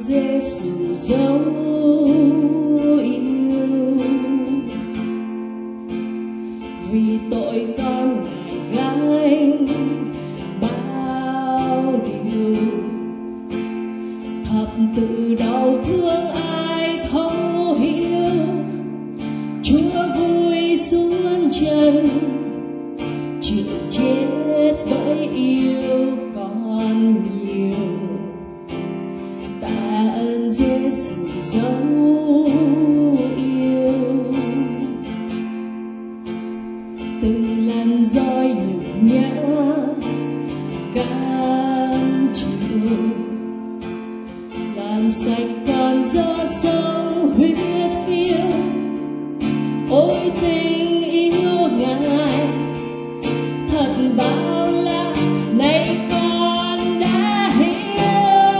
Giêsu dấu yêu, vì tội con ngài gánh bao điều, thập tự đau thương ai thấu hiểu. Chúa vui xuống trần chịu chết bởi yêu con nhiều. Tạ ơn Giêsu dấu yêu, từng lần roi nhục nhã cam chịu, làm sạch con gió sông huyết phiêu. Ôi tình yêu ngài thật bao la, nay con đã hiểu.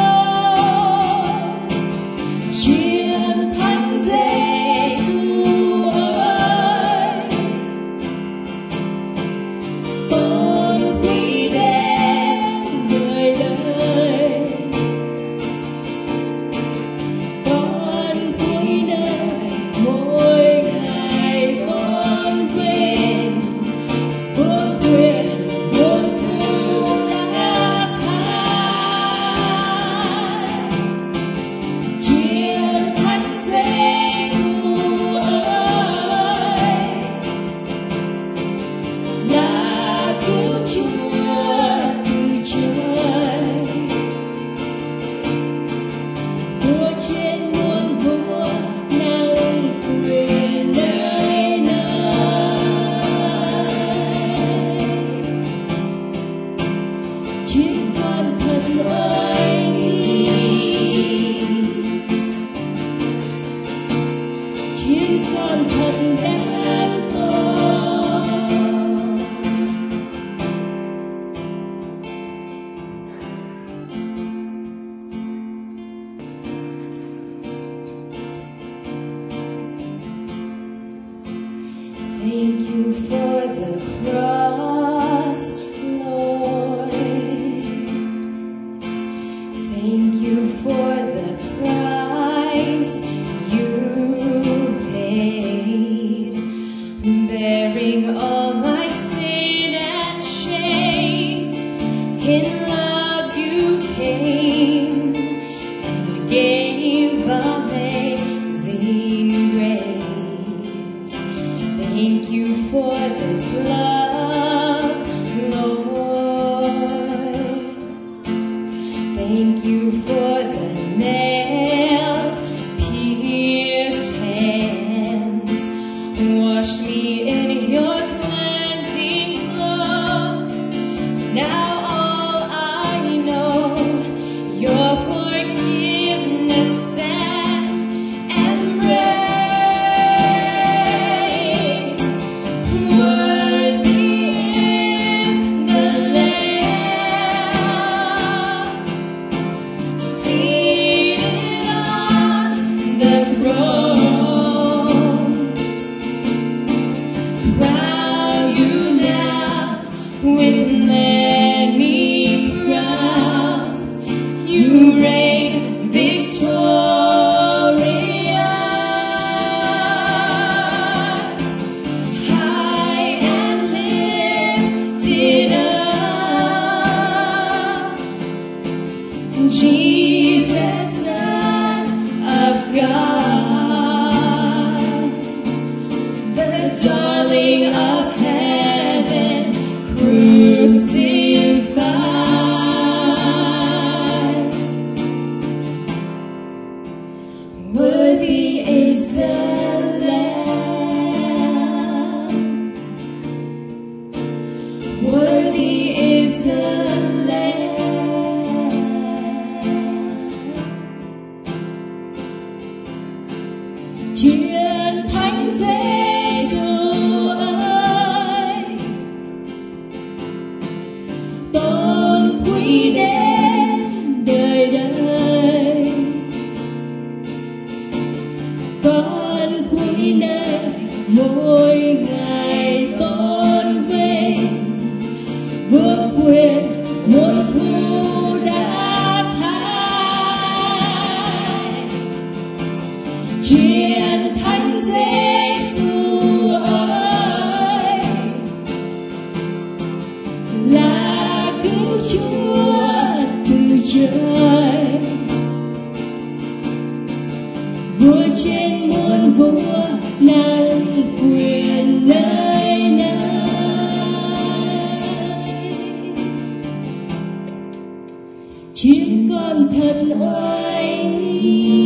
Chiến thắng Giêsu ơi, tôn quý đến đời đời. Con quý đời mỗi ngày tôn vinh, vương quyền muôn thu đã thay. Chiến thắng Giêsu ơi, là cứu Chúa từ trời, vua trên muôn vua nâng quyền nơi nơi. Chiến con thật oai nghi, chiến con thật đáng tôn. Thank you for the cross, Lord. Thank you for the price you paid, bearing all my sin and shame. In love you came and gave amazing grace. Thank you for this love, Lord. Thank you for the nail-pierced hands. Wash me in your cleansing flow. Now all I know, your forgiveness and embrace. Worthy is the Lamb seated on the throne. Crown you now with many crowns. You reign victorious, high and lifted up. Jesus, Son of God, the darling of heaven, crucified. Worthy is the Lamb. Worthy is the Lamb. Chiến thắng Giêsu ơi, tôn quý đến đời đời. Con quý nơi mỗi ngày tôn vinh, vương quyền muôn thu đã thay. Chiến thánh Giêsu ơi là cứu Chúa từ trời, vua trên muôn vua năng quyền nơi nơi. Chiếc con thật oai nghi